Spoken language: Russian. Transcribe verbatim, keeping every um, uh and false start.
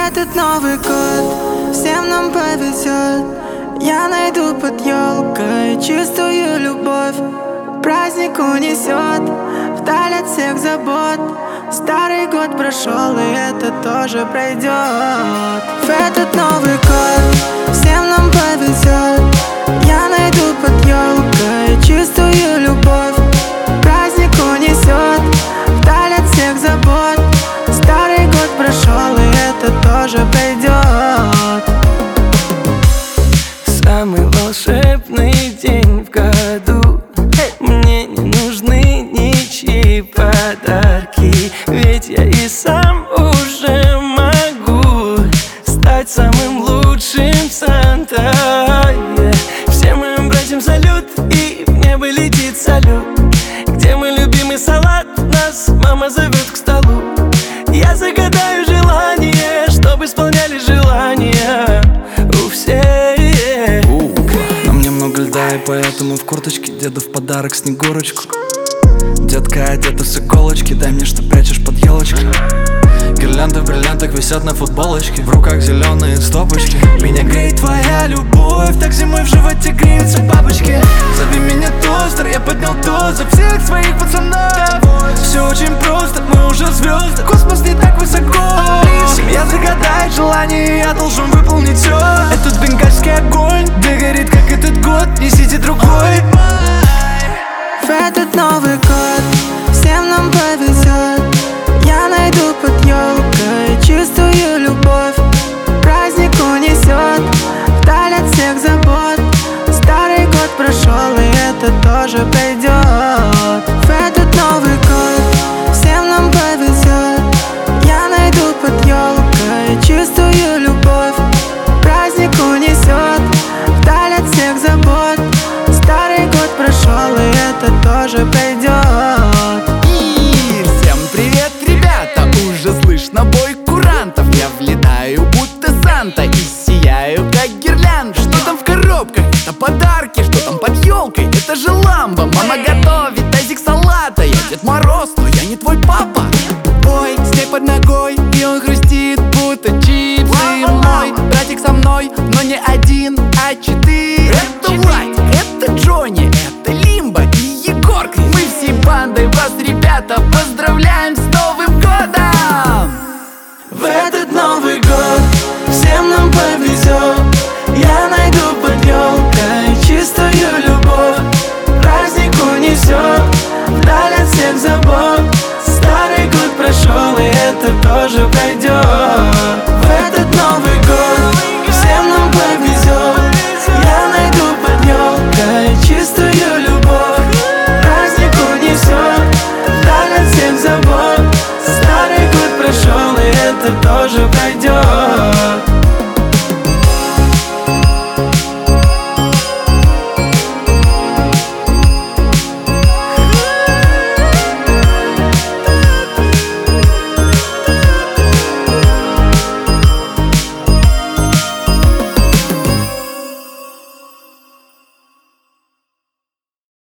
этот Новый год всем нам повезет. Я найду под елкой чистую любовь. Праздник унесет вдаль от всех забот. Старый год прошел, и это тоже пройдет. В этот Новый год всем нам повезет. Я найду под елкой чистую любовь. Праздник унесет вдаль от всех забот. Старый год прошел, и это тоже пройдет. Самый волшебный день в году. Мне не нужны ничьи подарки, ведь я и сам уже могу стать самым лучшим Санта. Yeah. Всем моим братьям салют, и в небо летит салют. Где мой любимый салат? Нас мама зовет к столу. Я загадаю желание, чтобы исполняли желания у всех. На мне много льда, и поэтому в курточке деду в подарок снегурочку. Детка одета с иголочки, дай мне, что прячешь под елочкой. Гирлянды в бриллиантах висят на футболочке, в руках зеленые стопочки. Меня греет твоя любовь, так зимой в животе греются бабочки. Зови меня тостер, я поднял тост за всех своих пацанов. Все очень просто, мы уже звезды, космос не так высоко. Семья загадает желание, я должен выполнить все. Этот бенгальский огонь, где горит, как этот год, несите другой. В этот Новый год всем нам повезет. Я найду под елкой чистую любовь. Праздник унесет вдаль от всех забот. Старый год прошел, и это тоже пройдет. В этот Новый год всем нам повезет. Я найду под елкой чистую любовь. Праздник унесет вдаль от всех забот. Старый год прошел, и это тоже пройдет. И всем привет, ребята! Уже слышно бой курантов. Я влетаю, будто Санта, и сияю, как гирлянда. Что там в коробках? Это подарки. Что там под елкой? Это же ламба. Мама готовит тазик салата. Я Дед Мороз, но я не твой папа. Ой, снег под ногой, и он хрустит, будто чипсы. Мой братик со мной, но не один, а четыре. Это Владик, это Джонни, это Лимба и Егорка. Мы всей бандой вас, ребята, поздравляем с Новым годом! В этот Новый год всем нам повезет. Я найду под елкой чистую любовь. Праздник унесет вдаль от всех забот. Старый год прошел, и это тоже пройдет. В этот Новый год всем нам повезет. Я найду под елкой чистую любовь. Праздник унесет вдаль от всех забот. Старый год прошел, и это тоже пройдет.